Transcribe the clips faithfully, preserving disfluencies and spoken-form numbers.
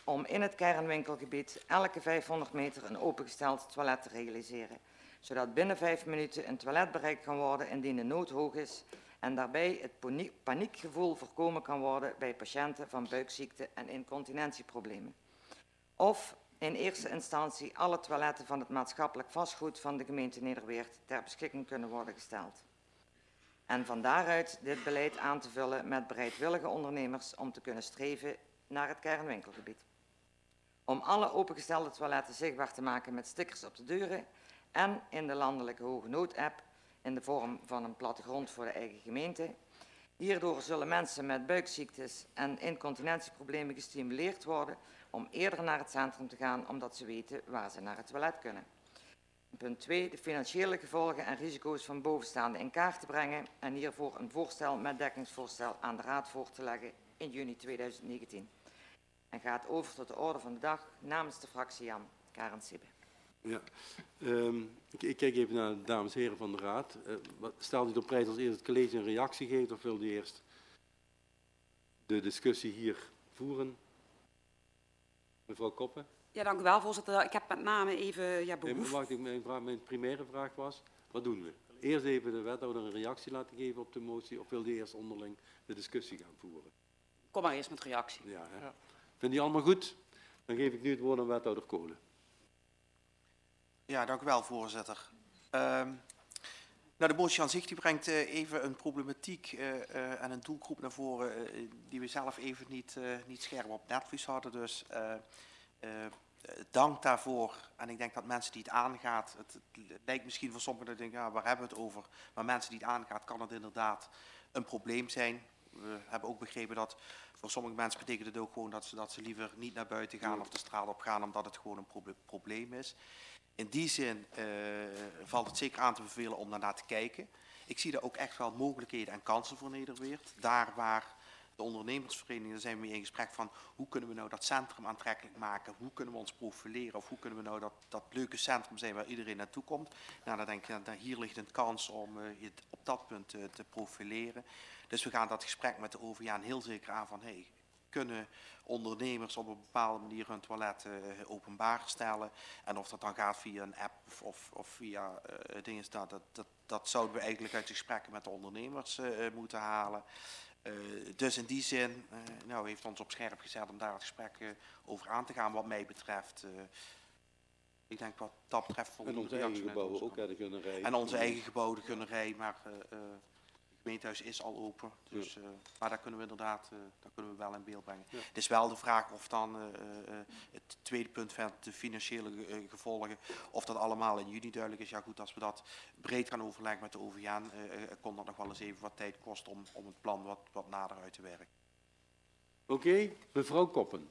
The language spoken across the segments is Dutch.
om in het kernwinkelgebied elke vijfhonderd meter een opengesteld toilet te realiseren, zodat binnen vijf minuten een toilet bereikt kan worden indien de nood hoog is en daarbij het paniekgevoel voorkomen kan worden bij patiënten van buikziekte en incontinentieproblemen. Of in eerste instantie alle toiletten van het maatschappelijk vastgoed van de gemeente Nederweert ter beschikking kunnen worden gesteld. En van daaruit dit beleid aan te vullen met bereidwillige ondernemers om te kunnen streven naar het kernwinkelgebied. Om alle opengestelde toiletten zichtbaar te maken met stickers op de deuren en in de landelijke hoge nood-app in de vorm van een plattegrond voor de eigen gemeente. Hierdoor zullen mensen met buikziektes en incontinentieproblemen gestimuleerd worden om eerder naar het centrum te gaan omdat ze weten waar ze naar het toilet kunnen. Punt twee. De financiële gevolgen en risico's van bovenstaande in kaart te brengen en hiervoor een voorstel met dekkingsvoorstel aan de Raad voor te leggen in juni tweeduizend negentien. En gaat over tot de orde van de dag namens de fractie Jan Karen Sibbe. Ja, um, ik, ik kijk even naar de dames en heren van de Raad. Uh, wat, stelt u op prijs als eerst het college een reactie geeft of wil u eerst de discussie hier voeren? Mevrouw Koppen? Ja, dank u wel, voorzitter. Ik heb met name even ja, behoefte... Nee, wacht, mijn, vraag, mijn primaire vraag was, wat doen we? Eerst even de wethouder een reactie laten geven op de motie of wil u eerst onderling de discussie gaan voeren? Kom maar eerst met reactie. Ja, hè? Ja. Vindt u allemaal goed? Dan geef ik nu het woord aan wethouder Kolen. Ja, dank u wel, voorzitter. Um, nou, de motie aan zich die brengt uh, even een problematiek uh, uh, en een doelgroep naar voren uh, die we zelf even niet, uh, niet scherp op netvlies hadden. Dus uh, uh, dank daarvoor. En ik denk dat mensen die het aangaat, het, het lijkt misschien voor sommigen dat denken, ja, waar hebben we het over? Maar mensen die het aangaat, kan het inderdaad een probleem zijn. We hebben ook begrepen dat voor sommige mensen betekent het ook gewoon dat ze, dat ze liever niet naar buiten gaan of de straat op gaan, omdat het gewoon een proble probleem is. In die zin uh, valt het zeker aan te bevelen om daarnaar te kijken. Ik zie daar ook echt wel mogelijkheden en kansen voor Nederweert. Daar waar de ondernemersvereniging, daar zijn we mee in gesprek van hoe kunnen we nou dat centrum aantrekkelijk maken, hoe kunnen we ons profileren of hoe kunnen we nou dat, dat leuke centrum zijn waar iedereen naartoe komt. Nou, dan denk ik, nou, hier ligt een kans om uh, het op dat punt uh, te profileren. Dus we gaan dat gesprek met de O V J heel zeker aan van, hey, kunnen ondernemers op een bepaalde manier hun toilet uh, openbaar stellen. En of dat dan gaat via een app of, of, of via uh, dingen, dat, dat, dat, dat zouden we eigenlijk uit de gesprekken met de ondernemers uh, moeten halen. Uh, dus in die zin uh, nou, heeft ons op scherp gezet om daar het gesprek uh, over aan te gaan wat mij betreft. Uh, ik denk wat dat betreft... En onze eigen gebouwen ook, hè, de gunnerij. En onze eigen gebouwen, de gunnerij, maar... Uh, uh, Het gemeentehuis is al open, dus, ja. uh, maar daar kunnen we inderdaad uh, daar kunnen we wel in beeld brengen. Ja. Het is wel de vraag of dan uh, uh, het tweede punt van de financiële uh, gevolgen, of dat allemaal in juni duidelijk is. Ja goed, als we dat breed gaan overleggen met de O V J, uh, uh, kon dat nog wel eens even wat tijd kosten om, om het plan wat, wat nader uit te werken. Oké, okay, mevrouw Koppen.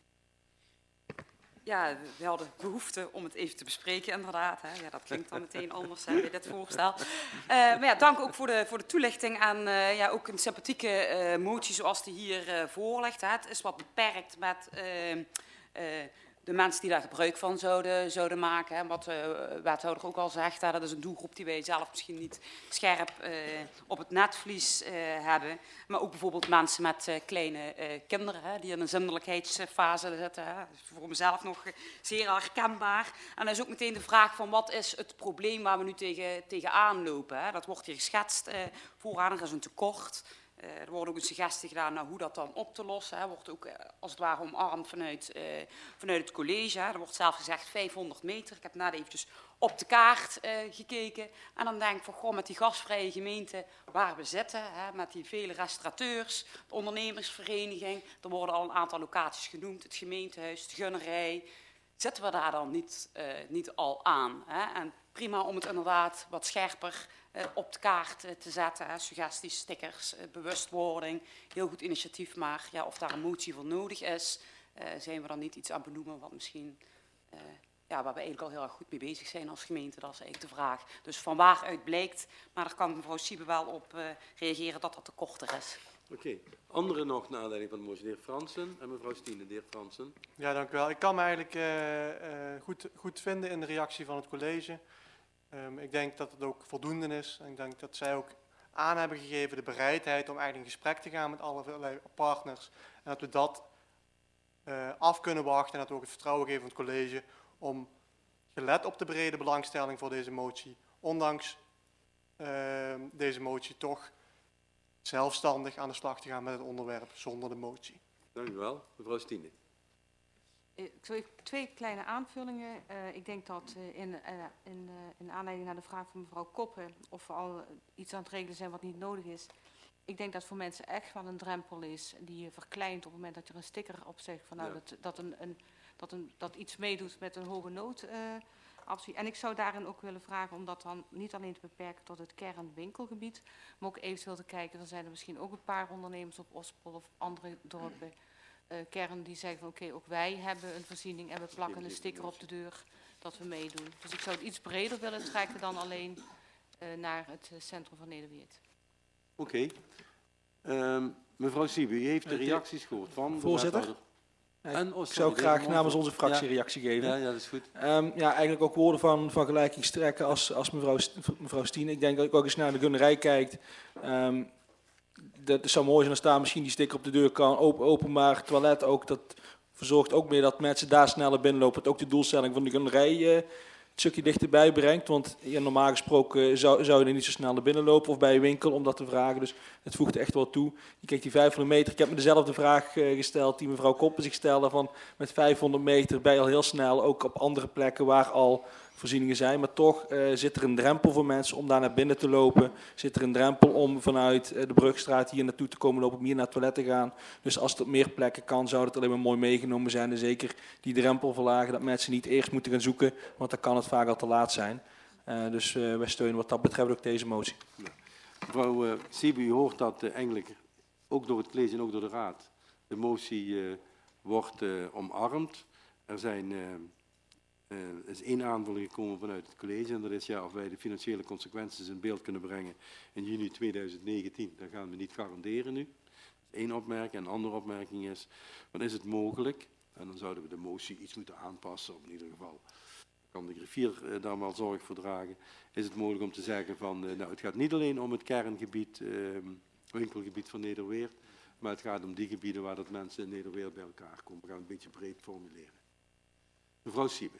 Ja, we hadden behoefte om het even te bespreken, inderdaad. Hè. Ja, dat klinkt dan meteen anders hè, bij dit voorstel. Uh, maar ja, dank ook voor de, voor de toelichting en uh, ja, ook een sympathieke uh, motie zoals die hier uh, voor ligt. Hè. Het is wat beperkt met uh, uh, de mensen die daar gebruik van zouden, zouden maken. Hè. Wat de uh, wethouder ook al zegt, hè, dat is een doelgroep die wij zelf misschien niet scherp uh, op het netvlies uh, hebben. Maar ook bijvoorbeeld mensen met uh, kleine uh, kinderen, hè, die in een zindelijkheidsfase zitten. Hè. Dat is voor mezelf nog uh, zeer herkenbaar. En dan is ook meteen de vraag van wat is het probleem waar we nu tegen, tegen aanlopen. Hè. Dat wordt hier geschetst uh, vooraan, er is een tekort. Uh, er wordt ook een suggestie gedaan naar hoe dat dan op te lossen. Er wordt ook uh, als het ware omarmd vanuit, uh, vanuit het college. Hè. Er wordt zelf gezegd vijfhonderd meter. Ik heb net eventjes op de kaart uh, gekeken. En dan denk ik van, goh, met die gasvrije gemeente waar we zitten, hè, met die vele restaurateurs, de ondernemersvereniging. Er worden al een aantal locaties genoemd. Het gemeentehuis, de gunnerij. Zitten we daar dan niet, uh, niet al aan? Hè? En prima om het inderdaad wat scherper uh, op de kaart uh, te zetten. Hè? Suggesties, stickers, uh, bewustwording. Heel goed initiatief, maar ja, of daar een motie voor nodig is, uh, zijn we dan niet iets aan benoemen wat misschien, uh, ja, waar we eigenlijk al heel erg goed mee bezig zijn als gemeente. Dat is eigenlijk de vraag. Dus van waaruit blijkt, maar daar kan mevrouw Sibbe wel op uh, reageren dat dat te korter is. Oké. Okay. Anderen nog naar aanleiding van de motie, de heer Fransen en mevrouw Stine. De heer Fransen. Ja, dank u wel. Ik kan me eigenlijk uh, uh, goed, goed vinden in de reactie van het college. Um, ik denk dat het ook voldoende is. En ik denk dat zij ook aan hebben gegeven de bereidheid om eigenlijk in gesprek te gaan met allerlei partners. En dat we dat uh, af kunnen wachten en dat we ook het vertrouwen geven aan het college om, gelet op de brede belangstelling voor deze motie, ondanks uh, deze motie toch zelfstandig aan de slag te gaan met het onderwerp zonder de motie. Dank u wel. Mevrouw Stine. Ik zou even twee kleine aanvullingen. Uh, ik denk dat uh, in, uh, in, uh, in aanleiding naar de vraag van mevrouw Koppen of we al uh, iets aan het regelen zijn wat niet nodig is. Ik denk dat voor mensen echt wel een drempel is die je verkleint op het moment dat je er een sticker op zegt van nou ja. dat, dat, een, een, dat, een, dat iets meedoet met een hoge nood. Uh, absoluut. En ik zou daarin ook willen vragen om dat dan niet alleen te beperken tot het kernwinkelgebied, maar ook eventueel te kijken, er zijn er misschien ook een paar ondernemers op Ospel of andere dorpen. Uh, kern die zeggen van oké, okay, ook wij hebben een voorziening en we plakken een sticker op de deur dat we meedoen. Dus ik zou het iets breder willen trekken dan alleen uh, naar het uh, centrum van Nederweert. Oké. Okay. Um, mevrouw Siebe, u heeft de reacties gehoord van voorzitter. En, oh, sorry, ik zou graag namens onze fractie ja. reactie geven. Ja, ja, dat is goed. Um, ja, eigenlijk ook woorden van, van gelijking strekken als, als mevrouw, mevrouw Stien. Ik denk dat ik ook eens naar de gunnerij kijkt. Um, Dat zou mooi zijn als daar misschien die sticker op de deur kan. Open, openbaar toilet ook. Dat verzorgt ook meer dat mensen daar sneller binnenlopen. Het ook de doelstelling van de gunnerij uh, het stukje dichterbij brengt. Want ja, normaal gesproken zou, zou je er niet zo snel naar binnen lopen of bij een winkel om dat te vragen. Dus het voegt echt wel toe. Je kijkt die vijfhonderd meter. Ik heb me dezelfde vraag uh, gesteld die mevrouw Koppen zich stelde. Van met vijfhonderd meter ben je al heel snel ook op andere plekken waar al voorzieningen zijn, maar toch uh, zit er een drempel voor mensen om daar naar binnen te lopen. Zit er een drempel om vanuit uh, de Brugstraat hier naartoe te komen lopen, om hier naar het toilet te gaan. Dus als het op meer plekken kan, zou het alleen maar mooi meegenomen zijn. En zeker die drempel verlagen, dat mensen niet eerst moeten gaan zoeken, want dan kan het vaak al te laat zijn. Uh, dus uh, wij steunen wat dat betreft ook deze motie. Ja. Mevrouw uh, Siebe, u hoort dat uh, eigenlijk ook door het college en ook door de raad de motie uh, wordt uh, omarmd. Er zijn... Uh, Er uh, is één aanvulling gekomen vanuit het college en dat is ja, of wij de financiële consequenties in beeld kunnen brengen in juni tweeduizend negentien. Dat gaan we niet garanderen nu. Dat is één opmerking. En een andere opmerking is, dan is het mogelijk, en dan zouden we de motie iets moeten aanpassen, of in ieder geval kan de griffier uh, daar wel zorg voor dragen, is het mogelijk om te zeggen van, uh, nou het gaat niet alleen om het kerngebied, uh, winkelgebied van Nederweert, maar het gaat om die gebieden waar dat mensen in Nederweert bij elkaar komen. We gaan het een beetje breed formuleren. Mevrouw Siebe.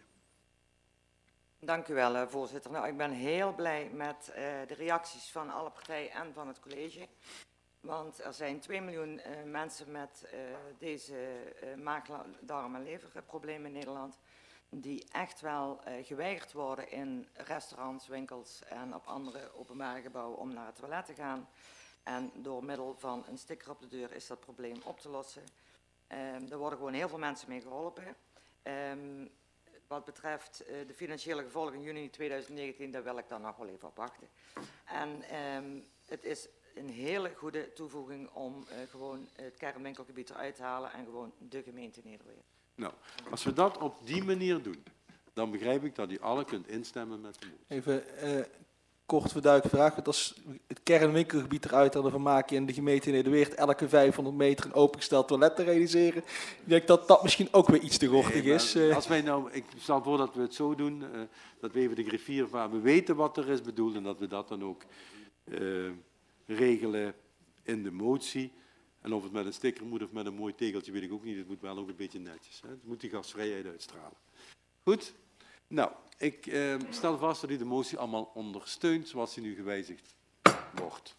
Dank u wel, voorzitter. Nou, ik ben heel blij met uh, de reacties van alle partijen en van het college. Want er zijn twee miljoen uh, mensen met uh, deze uh, maag, darm- en leverproblemen in Nederland. Die echt wel uh, geweigerd worden in restaurants, winkels en op andere openbare gebouwen om naar het toilet te gaan. En door middel van een sticker op de deur is dat probleem op te lossen. Um, er worden gewoon heel veel mensen mee geholpen. Um, Wat betreft uh, de financiële gevolgen in juni tweeduizend negentien, daar wil ik dan nog wel even op wachten. En um, het is een hele goede toevoeging om uh, gewoon het kernwinkelgebied eruit te halen en gewoon de gemeente Nederweert. Nou, als we dat op die manier doen, dan begrijp ik dat u alle kunt instemmen met de motie. Even uh, kort verduidelijke vraag. Want als het kernwinkelgebied eruit hadden van maken in de gemeente Nederweert elke vijfhonderd meter een opengesteld toilet te realiseren, ik denk dat dat misschien ook weer iets te gortig nee, is. Uh. Als wij nou, ik stel voor dat we het zo doen, uh, dat we even de griffier waar we weten wat er is bedoeld en dat we dat dan ook uh, regelen in de motie. En of het met een sticker moet of met een mooi tegeltje, weet ik ook niet. Het moet wel ook een beetje netjes. Hè? Het moet die gastvrijheid uitstralen. Goed? Nou, ik uh, stel vast dat u de motie allemaal ondersteunt zoals die nu gewijzigd wordt.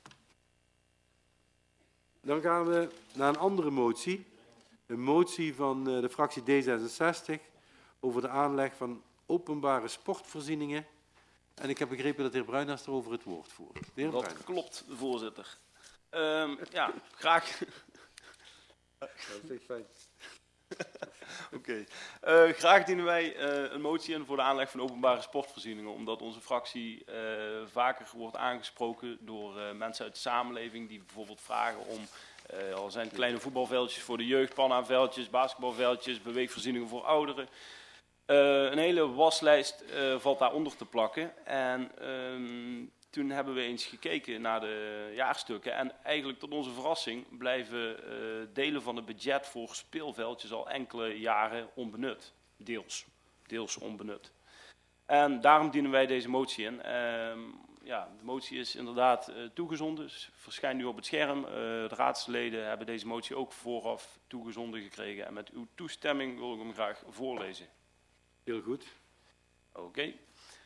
Dan gaan we naar een andere motie. Een motie van uh, de fractie D zesenzestig over de aanleg van openbare sportvoorzieningen. En ik heb begrepen dat de heer Bruinhaas erover het woord voert. De heer Dat Bruinhaas. klopt, voorzitter. Um, ja, graag. Dat vind ik fijn. Oké. Okay. Uh, graag dienen wij uh, een motie in voor de aanleg van openbare sportvoorzieningen, omdat onze fractie uh, vaker wordt aangesproken door uh, mensen uit de samenleving die bijvoorbeeld vragen om, uh, al zijn het kleine voetbalveldjes voor de jeugd, pannaveldjes, basketbalveldjes, beweegvoorzieningen voor ouderen. Uh, een hele waslijst uh, valt daaronder te plakken. En um, toen hebben we eens gekeken naar de jaarstukken. En eigenlijk tot onze verrassing blijven uh, delen van het budget voor speelveldjes al enkele jaren onbenut. Deels. Deels onbenut. En daarom dienen wij deze motie in. Um, ja, de motie is inderdaad uh, toegezonden, dus verschijnt nu op het scherm. Uh, de raadsleden hebben deze motie ook vooraf toegezonden gekregen. En met uw toestemming wil ik hem graag voorlezen. Heel goed. Oké. Okay.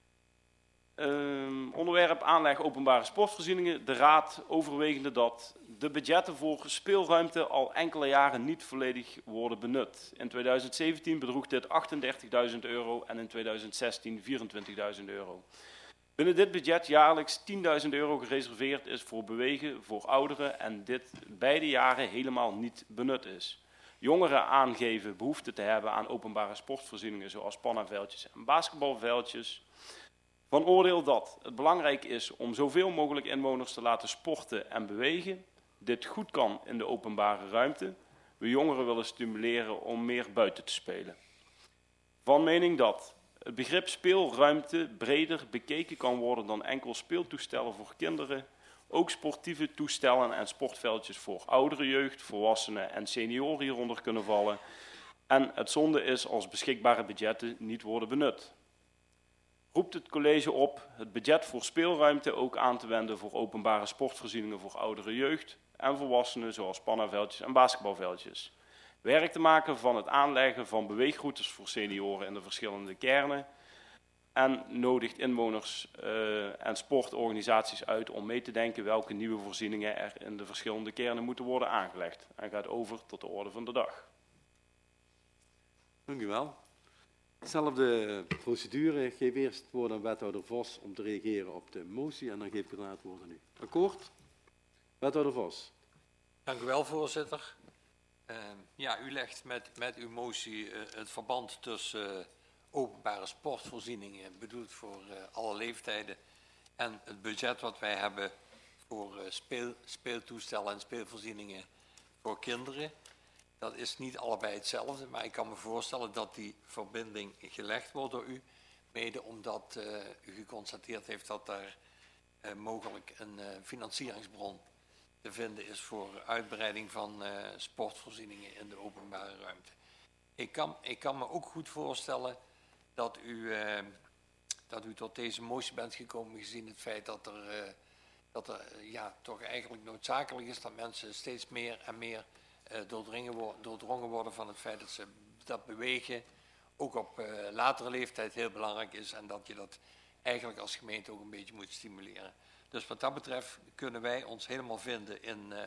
Um, onderwerp aanleg openbare sportvoorzieningen. De Raad overwegende dat de budgetten voor speelruimte al enkele jaren niet volledig worden benut. In tweeduizend zeventien bedroeg dit achtendertigduizend euro en in tweeduizend zestien vierentwintigduizend euro. Binnen dit budget jaarlijks tienduizend euro gereserveerd is voor bewegen voor ouderen en dit beide jaren helemaal niet benut is. Jongeren aangeven behoefte te hebben aan openbare sportvoorzieningen zoals pannaveldjes en basketbalveldjes. Van oordeel dat het belangrijk is om zoveel mogelijk inwoners te laten sporten en bewegen. Dit goed kan in de openbare ruimte. We jongeren willen stimuleren om meer buiten te spelen. Van mening dat het begrip speelruimte breder bekeken kan worden dan enkel speeltoestellen voor kinderen. Ook sportieve toestellen en sportveldjes voor oudere jeugd, volwassenen en senioren hieronder kunnen vallen. En het zonde is als beschikbare budgetten niet worden benut. Roept het college op het budget voor speelruimte ook aan te wenden voor openbare sportvoorzieningen voor oudere jeugd en volwassenen zoals pannaveldjes en basketbalveldjes. Werk te maken van het aanleggen van beweegroutes voor senioren in de verschillende kernen en nodigt inwoners uh, en sportorganisaties uit om mee te denken welke nieuwe voorzieningen er in de verschillende kernen moeten worden aangelegd en gaat over tot de orde van de dag. Dank u wel. Zelfde procedure. Ik geef eerst het woord aan wethouder Vos om te reageren op de motie en dan geef ik daarna het woord aan u. Akkoord? Wethouder Vos. Dank u wel, voorzitter. Uh, ja, u legt met, met uw motie uh, het verband tussen uh, openbare sportvoorzieningen, bedoeld voor uh, alle leeftijden, en het budget wat wij hebben voor uh, speel, speeltoestellen en speelvoorzieningen voor kinderen. Dat is niet allebei hetzelfde, maar ik kan me voorstellen dat die verbinding gelegd wordt door u. Mede omdat uh, u geconstateerd heeft dat er uh, mogelijk een uh, financieringsbron te vinden is voor uitbreiding van uh, sportvoorzieningen in de openbare ruimte. Ik kan, ik kan me ook goed voorstellen dat u, uh, dat u tot deze motie bent gekomen gezien het feit dat er, uh, dat er uh, ja, toch eigenlijk noodzakelijk is dat mensen steeds meer en meer Uh, doordringen worden, doordrongen worden van het feit dat ze dat bewegen ook op uh, latere leeftijd heel belangrijk is en dat je dat eigenlijk als gemeente ook een beetje moet stimuleren. Dus wat dat betreft kunnen wij ons helemaal vinden in, uh,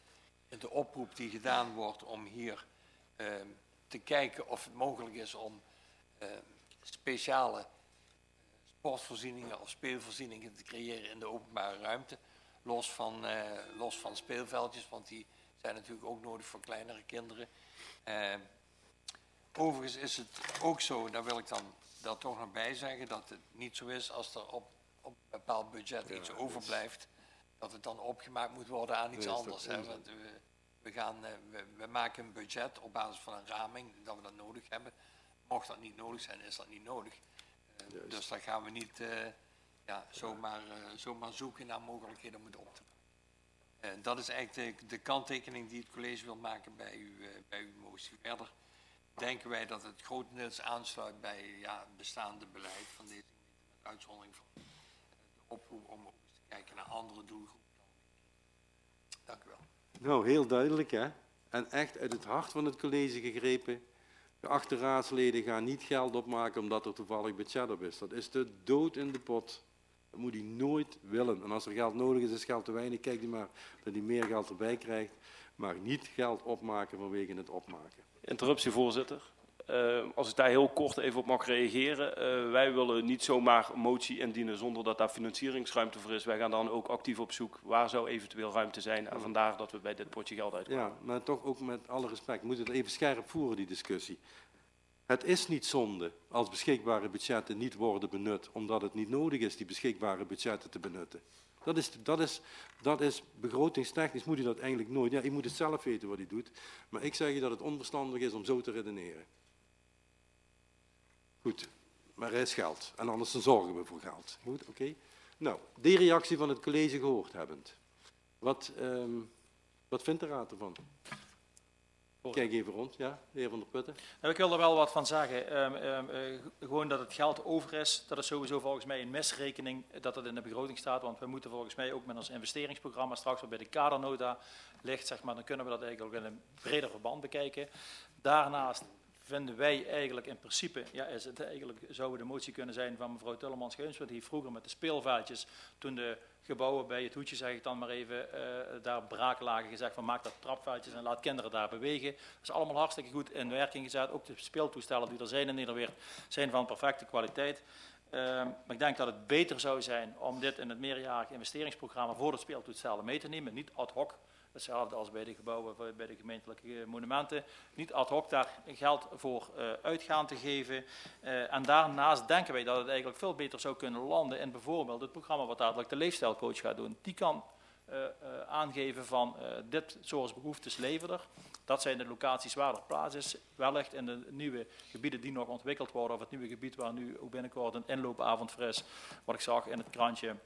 in de oproep die gedaan wordt om hier uh, te kijken of het mogelijk is om uh, speciale sportvoorzieningen of speelvoorzieningen te creëren in de openbare ruimte, los van, uh, los van speelveldjes, want die zijn natuurlijk ook nodig voor kleinere kinderen. Uh, overigens is het ook zo, daar wil ik dan daar toch nog bij zeggen, dat het niet zo is als er op, op een bepaald budget ja, iets overblijft, dat het dan opgemaakt moet worden aan iets nee, anders. Hè? Want we, we, gaan, uh, we, we maken een budget op basis van een raming, dat we dat nodig hebben. Mocht dat niet nodig zijn, is dat niet nodig. Uh, dus dan gaan we niet uh, ja, zomaar, uh, zomaar zoeken naar mogelijkheden om het op te pakken. Uh, dat is eigenlijk de, de kanttekening die het college wil maken bij, u, uh, bij uw motie. Verder denken wij dat het grotendeels aansluit bij ja, het bestaande beleid van deze gemeente, met uitzondering van uh, de oproep om ook eens te kijken naar andere doelgroepen. Dank u wel. Nou, heel duidelijk hè. En echt uit het hart van het college gegrepen. Geachte raadsleden gaan niet geld opmaken omdat er toevallig budget op is. Dat is de dood in de pot. Dat moet hij nooit willen. En als er geld nodig is, is geld te weinig. Kijk hij maar dat hij meer geld erbij krijgt. Maar niet geld opmaken vanwege het opmaken. Interruptie, voorzitter. Uh, als ik daar heel kort even op mag reageren. Uh, wij willen niet zomaar een motie indienen zonder dat daar financieringsruimte voor is. Wij gaan dan ook actief op zoek waar zou eventueel ruimte zijn. En vandaar dat we bij dit potje geld uitkomen. Ja, maar toch ook met alle respect. We moeten het even scherp voeren, die discussie. Het is niet zonde als beschikbare budgetten niet worden benut, omdat het niet nodig is die beschikbare budgetten te benutten. Dat is, dat is, dat is begrotingstechnisch moet u dat eigenlijk nooit. Ja, u moet het zelf weten wat u doet. Maar ik zeg je dat het onverstandig is om zo te redeneren. Goed, maar er is geld. En anders dan zorgen we voor geld. Goed, oké. Okay. Nou, die reactie van het college gehoord hebbend. Wat, um, wat vindt de raad ervan? Kijk even rond, ja, de heer Van der Putten. Nou, ik wil er wel wat van zeggen. Um, um, uh, gewoon dat het geld over is, dat is sowieso volgens mij een misrekening dat het in de begroting staat. Want we moeten volgens mij ook met ons investeringsprogramma straks wat bij de kadernota ligt, zeg maar, dan kunnen we dat eigenlijk in een breder verband bekijken. Daarnaast vinden wij eigenlijk in principe, ja, is het eigenlijk, zou de motie kunnen zijn van mevrouw Tullemans-Geuns, want die heeft vroeger met de speelveldjes, toen de gebouwen bij het hoedje, zeg ik dan maar even, uh, daar braak lagen, gezegd van maak dat trapveldjes en laat kinderen daar bewegen. Dat is allemaal hartstikke goed in werking gezet. Ook de speeltoestellen die er zijn in Nederweer zijn van perfecte kwaliteit. Uh, maar ik denk dat het beter zou zijn om dit in het meerjarig investeringsprogramma voor de speeltoestellen mee te nemen, niet ad hoc. Hetzelfde als bij de gebouwen, bij de gemeentelijke monumenten. Niet ad hoc daar geld voor uh, uitgaan te geven. Uh, en daarnaast denken wij dat het eigenlijk veel beter zou kunnen landen in bijvoorbeeld het programma wat dadelijk de leefstijlcoach gaat doen. Die kan uh, uh, aangeven van uh, dit soort behoeftes leveren. Dat zijn de locaties waar er plaats is. Wellicht in de nieuwe gebieden die nog ontwikkeld worden. Of het nieuwe gebied waar nu ook binnenkort een inloopavond voor is. Wat ik zag in het krantje.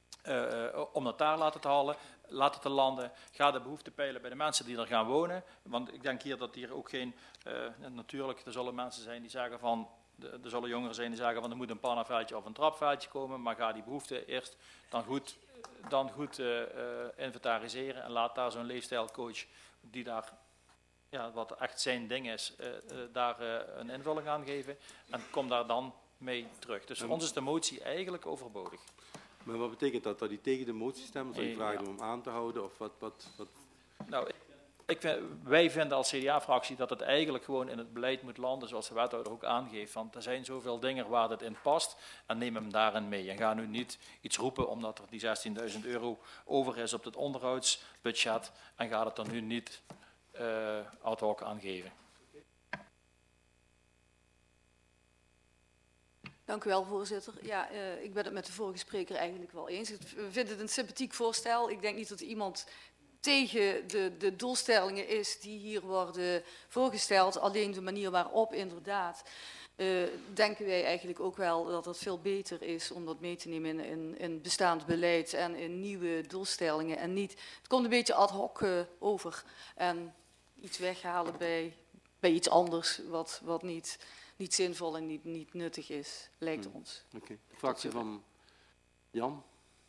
Uh, om dat daar laten te halen, laten te landen. Ga de behoefte peilen bij de mensen die er gaan wonen. Want ik denk hier dat hier ook geen... Uh, natuurlijk, er zullen mensen zijn die zeggen van... Er zullen jongeren zijn die zeggen van er moet een pannenveldje of een trapveldje komen. Maar ga die behoefte eerst dan goed, dan goed uh, uh, inventariseren. En laat daar zo'n leefstijlcoach die daar... Ja, wat echt zijn ding is, uh, uh, daar uh, een invulling aan geven. En kom daar dan mee terug. Dus voor ons is de motie eigenlijk overbodig. Maar wat betekent dat? Dat die tegen de motie stemmen? Zou je vragen ja. om hem aan te houden? Of wat, wat, wat? Nou, ik, ik vind, wij vinden als C D A-fractie dat het eigenlijk gewoon in het beleid moet landen, zoals de wethouder ook aangeeft. Want er zijn zoveel dingen waar het in past en neem hem daarin mee. En ga nu niet iets roepen omdat er die zestienduizend euro over is op het onderhoudsbudget en ga het er nu niet uh, ad hoc aan geven. Dank u wel, voorzitter. Ja, uh, ik ben het met de vorige spreker eigenlijk wel eens. Ik vind het een sympathiek voorstel. Ik denk niet dat iemand tegen de, de doelstellingen is die hier worden voorgesteld. Alleen de manier waarop inderdaad uh, denken wij eigenlijk ook wel dat het veel beter is om dat mee te nemen in, in, in bestaand beleid en in nieuwe doelstellingen. En niet, het komt een beetje ad hoc uh, over en iets weghalen bij, bij iets anders wat, wat niet... niet zinvol en niet, niet nuttig is, lijkt hmm. ons. Oké, okay. De fractie van Jan.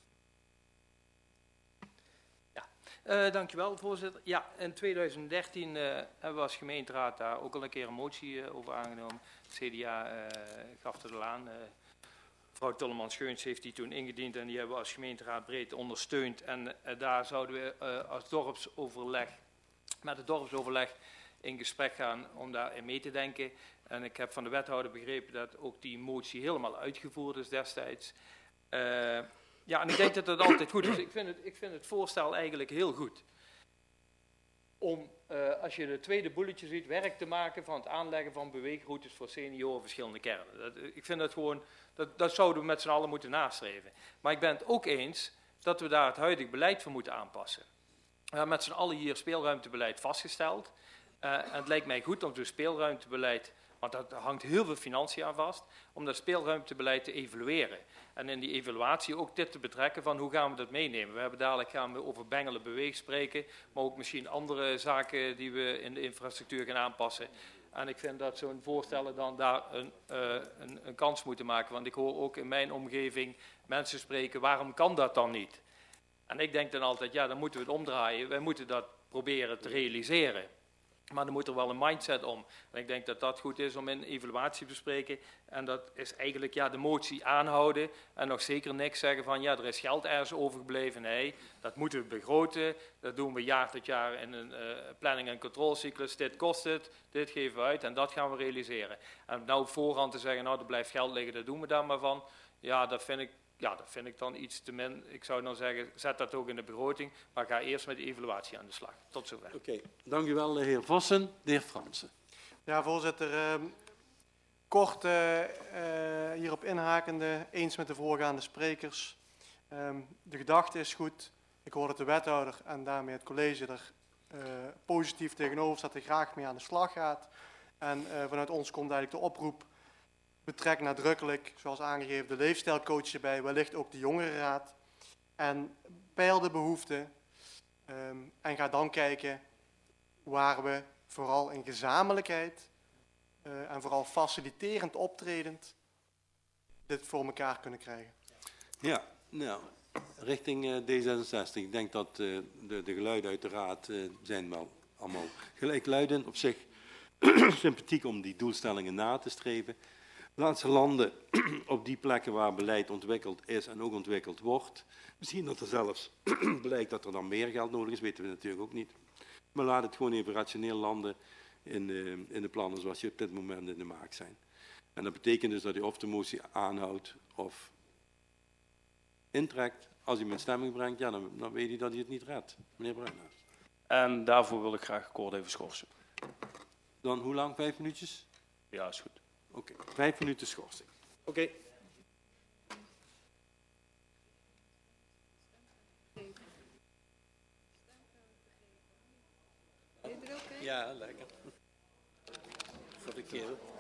Ja, uh, dankjewel voorzitter. Ja, in tweeduizend dertien uh, hebben we als gemeenteraad daar ook al een keer een motie uh, over aangenomen. Het C D A uh, gaf er al aan. Uh, mevrouw Tullemans-Geuns heeft die toen ingediend en die hebben we als gemeenteraad breed ondersteund. En uh, daar zouden we uh, als dorpsoverleg, met het dorpsoverleg in gesprek gaan om daarin mee te denken. En ik heb van de wethouder begrepen dat ook die motie helemaal uitgevoerd is destijds. Uh, ja, en ik denk dat dat altijd goed is. Ik vind het, ik vind het voorstel eigenlijk heel goed. Om, uh, als je de tweede bulletje ziet, werk te maken van het aanleggen van beweegroutes voor senioren verschillende kernen. Dat, ik vind dat gewoon, dat, dat zouden we met z'n allen moeten nastreven. Maar ik ben het ook eens dat we daar het huidige beleid voor moeten aanpassen. We hebben met z'n allen hier speelruimtebeleid vastgesteld. Uh, en het lijkt mij goed om zo'n speelruimtebeleid, want daar hangt heel veel financiën aan vast, om dat speelruimtebeleid te evalueren. En in die evaluatie ook dit te betrekken van hoe gaan we dat meenemen. We hebben dadelijk gaan we over Bengelen Beweeg spreken, maar ook misschien andere zaken die we in de infrastructuur gaan aanpassen. En ik vind dat zo'n voorstellen dan daar een, uh, een, een kans moeten maken. Want ik hoor ook in mijn omgeving mensen spreken, waarom kan dat dan niet? En ik denk dan altijd, ja, dan moeten we het omdraaien. Wij moeten dat proberen te realiseren. Maar dan moet er wel een mindset om. En ik denk dat dat goed is om in evaluatie te bespreken. En dat is eigenlijk ja, de motie aanhouden. En nog zeker niks zeggen van ja, er is geld ergens overgebleven. Nee, dat moeten we begroten. Dat doen we jaar tot jaar in een uh, planning- en controlecyclus. Dit kost het, dit geven we uit en dat gaan we realiseren. En nou op voorhand te zeggen, nou er blijft geld liggen, daar doen we daar maar van. Ja, dat vind ik... Ja, dat vind ik dan iets te min. Ik zou dan zeggen, zet dat ook in de begroting, maar ga eerst met de evaluatie aan de slag. Tot zover. Oké, okay, dank u wel de heer Vossen. De heer Fransen. Ja, voorzitter. Uh, kort uh, uh, hierop inhakende, eens met de voorgaande sprekers. Um, de gedachte is goed. Ik hoor dat de wethouder en daarmee het college er uh, positief tegenover staat en graag mee aan de slag gaat. En uh, vanuit ons komt eigenlijk de oproep. Betrek nadrukkelijk, zoals aangegeven, de leefstijlcoach erbij, wellicht ook de jongerenraad. En peil de behoeften um, en ga dan kijken waar we vooral in gezamenlijkheid uh, en vooral faciliterend optredend dit voor elkaar kunnen krijgen. Ja, nou, richting uh, D zesenzestig. Ik denk dat uh, de, de geluiden uit de raad uh, zijn wel allemaal gelijkluidend. Op zich sympathiek om die doelstellingen na te streven. Laat ze landen op die plekken waar beleid ontwikkeld is en ook ontwikkeld wordt. Misschien dat er zelfs blijkt dat er dan meer geld nodig is, weten we natuurlijk ook niet. Maar laat het gewoon even rationeel landen in de, in de plannen zoals die op dit moment in de maak zijn. En dat betekent dus dat u of de motie aanhoudt of intrekt. Als u hem in stemming brengt, ja, dan, dan weet u dat u het niet redt, meneer Bruinhuis. En daarvoor wil ik graag akkoord even schorsen. Dan hoe lang? Vijf minuutjes? Ja, is goed. Oké, okay. Vijf minuten schorsing. Oké. Okay. Ja, lekker. Voor de kerel.